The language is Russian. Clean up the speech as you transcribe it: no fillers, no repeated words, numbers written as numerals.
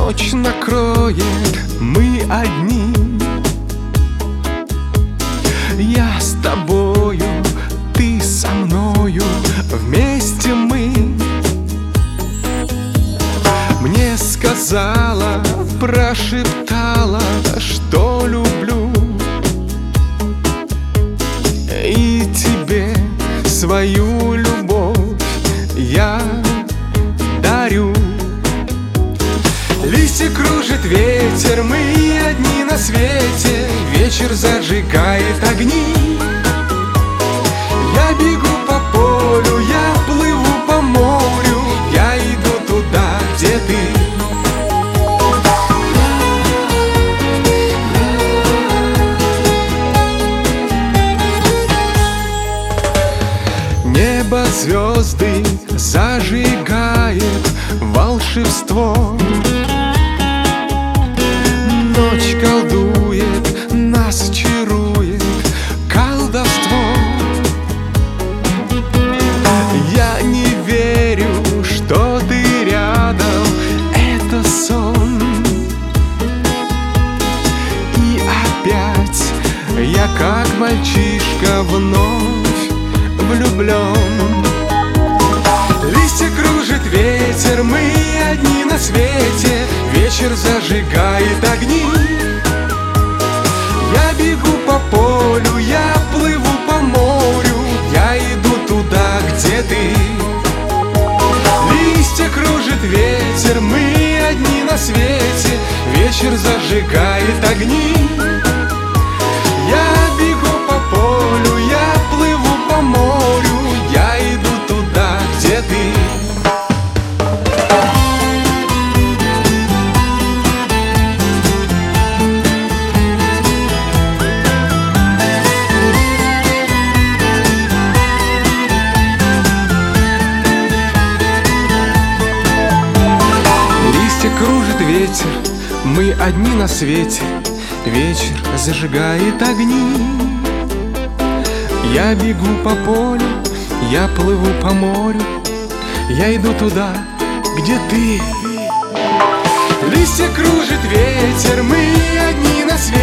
Ночь накроет, мы одни. Я с тобою, ты со мною, вместе мы. Мне сказала, прошептала, что люблю, и тебе свою любовь я дарю. Листья кружит ветер, мы одни на свете. Вечер зажигает огни. Я бегу по полю, я плыву по морю, я иду туда, где ты. Небо звезды зажигает волшебство. Ночь колдует, нас чарует колдовство. Я не верю, что ты рядом, это сон. И опять я, как мальчишка, вновь влюблен. Листья кружит ветер, мы одни на свете. Вечер зажигает огни. Я бегу по полю, я плыву по морю, я иду туда, где ты. Листья кружит ветер, мы одни на свете. Вечер зажигает огни. Я бегу по полю, я плыву по морю, я иду туда, где ты. Кружит ветер, мы одни на свете. Вечер зажигает огни. Я бегу по полю, я плыву по морю, я иду туда, где ты. Листья кружит ветер, мы одни на свете.